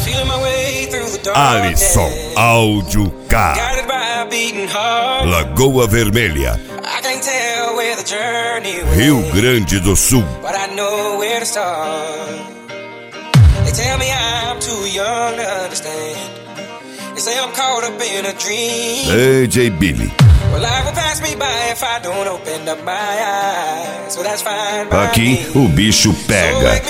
Alisson Áudio K. Lagoa Vermelha, Rio Grande do Sul. DJ Billy. Aqui o bicho pega.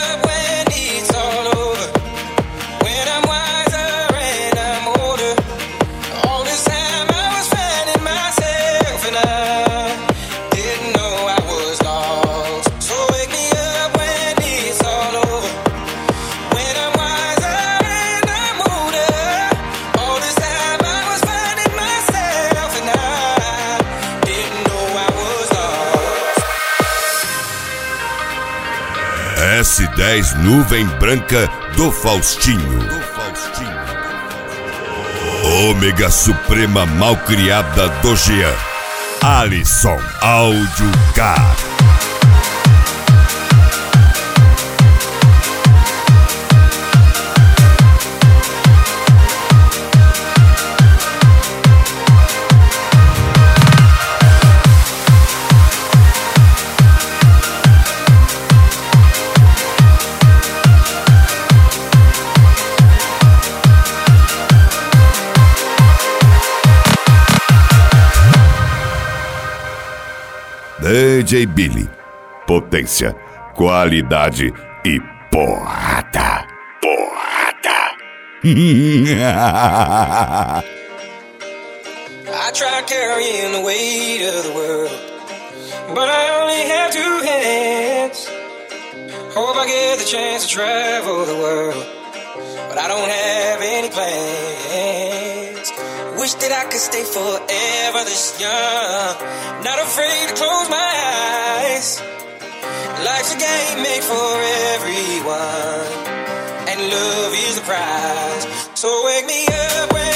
S10 Nuvem Branca do Faustinho. Ômega Suprema Malcriada do Jean. Alisson Áudio K. DJ Billy. Potência, qualidade e porrada. Porrada. I try carrying the weight of the world, but I only have 2 hands. Hope I get the chance to travel the world, but I don't have any plans. Wish that I could stay forever this young, not afraid to close my eyes. Life's a game made for everyone, and love is the prize. So wake me up when